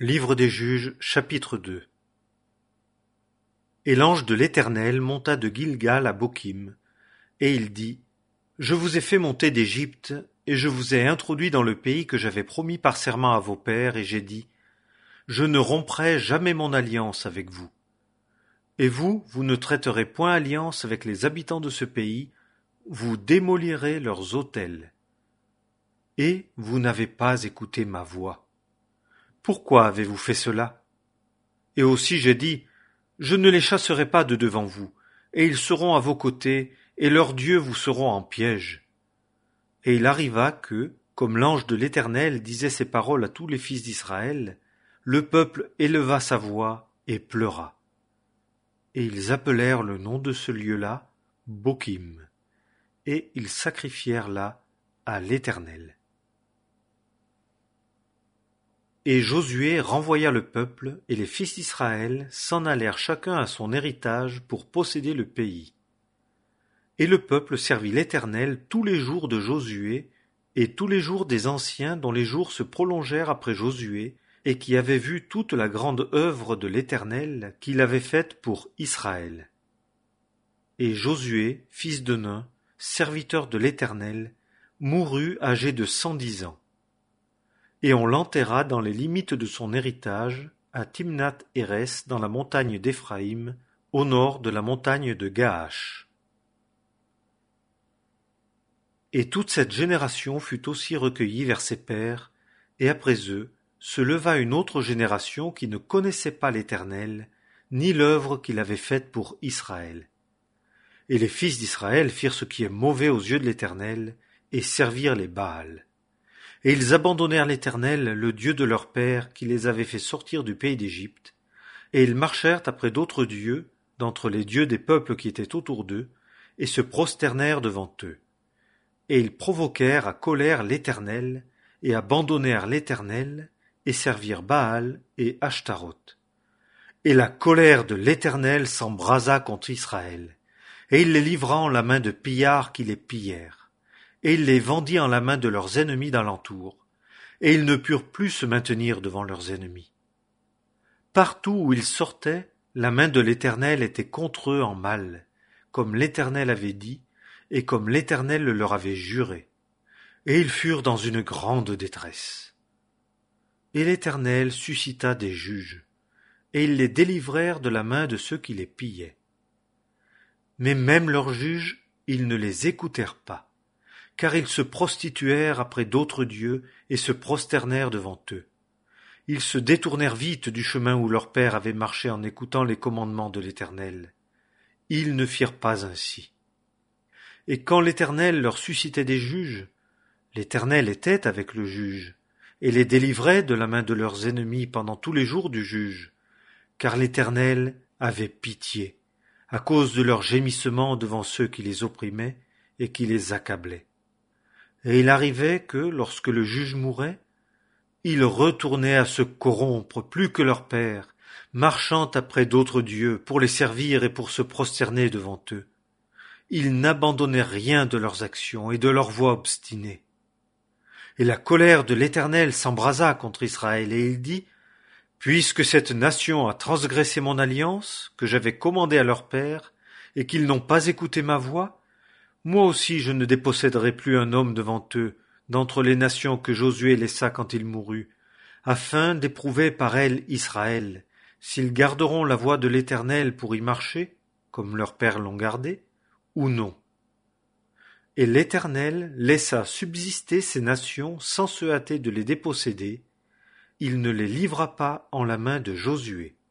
Livre des Juges, chapitre 2. Et l'ange de l'Éternel monta de Gilgal à Bokim, et il dit: Je vous ai fait monter d'Égypte, et je vous ai introduit dans le pays que j'avais promis par serment à vos pères, et j'ai dit: Je ne romprai jamais mon alliance avec vous. Et vous ne traiterez point alliance avec les habitants de ce pays, vous démolirez leurs autels. Et vous n'avez pas écouté ma voix. Pourquoi avez-vous fait cela? Et aussi j'ai dit: Je ne les chasserai pas de devant vous, et ils seront à vos côtés, et leurs dieux vous seront en piège. Et il arriva que, comme l'ange de l'Éternel disait ces paroles à tous les fils d'Israël, le peuple éleva sa voix et pleura. Et ils appelèrent le nom de ce lieu-là Bokim, et ils sacrifièrent là à l'Éternel. Et Josué renvoya le peuple, et les fils d'Israël s'en allèrent chacun à son héritage pour posséder le pays. Et le peuple servit l'Éternel tous les jours de Josué, et tous les jours des anciens dont les jours se prolongèrent après Josué, et qui avaient vu toute la grande œuvre de l'Éternel qu'il avait faite pour Israël. Et Josué, fils de Nun, serviteur de l'Éternel, mourut âgé de 110 ans. Et on l'enterra dans les limites de son héritage, à Timnath-Hérès, dans la montagne d'Éphraïm, au nord de la montagne de Gaash. Et toute cette génération fut aussi recueillie vers ses pères, et après eux se leva une autre génération qui ne connaissait pas l'Éternel, ni l'œuvre qu'il avait faite pour Israël. Et les fils d'Israël firent ce qui est mauvais aux yeux de l'Éternel, et servirent les Baals. Et ils abandonnèrent l'Éternel, le Dieu de leur père, qui les avait fait sortir du pays d'Égypte, et ils marchèrent après d'autres dieux, d'entre les dieux des peuples qui étaient autour d'eux, et se prosternèrent devant eux. Et ils provoquèrent à colère l'Éternel, et abandonnèrent l'Éternel, et servirent Baal et Ashtaroth. Et la colère de l'Éternel s'embrasa contre Israël, et il les livra en la main de pillards qui les pillèrent. Et il les vendit en la main de leurs ennemis d'alentour, et ils ne purent plus se maintenir devant leurs ennemis. Partout où ils sortaient, la main de l'Éternel était contre eux en mal, comme l'Éternel avait dit, et comme l'Éternel le leur avait juré. Et ils furent dans une grande détresse. Et l'Éternel suscita des juges, et ils les délivrèrent de la main de ceux qui les pillaient. Mais même leurs juges, ils ne les écoutèrent pas, car ils se prostituèrent après d'autres dieux et se prosternèrent devant eux. Ils se détournèrent vite du chemin où leur père avait marché en écoutant les commandements de l'Éternel. Ils ne firent pas ainsi. Et quand l'Éternel leur suscitait des juges, l'Éternel était avec le juge, et les délivrait de la main de leurs ennemis pendant tous les jours du juge, car l'Éternel avait pitié, à cause de leurs gémissements devant ceux qui les opprimaient et qui les accablaient. Et il arrivait que, lorsque le juge mourait, ils retournaient à se corrompre plus que leur père, marchant après d'autres dieux pour les servir et pour se prosterner devant eux. Ils n'abandonnaient rien de leurs actions et de leurs voies obstinées. Et la colère de l'Éternel s'embrasa contre Israël, et il dit: Puisque cette nation a transgressé mon alliance, que j'avais commandée à leur père, et qu'ils n'ont pas écouté ma voix, moi aussi je ne déposséderai plus un homme devant eux, d'entre les nations que Josué laissa quand il mourut, afin d'éprouver par elles Israël, s'ils garderont la voie de l'Éternel pour y marcher, comme leurs pères l'ont gardée, ou non. Et l'Éternel laissa subsister ces nations sans se hâter de les déposséder, il ne les livra pas en la main de Josué.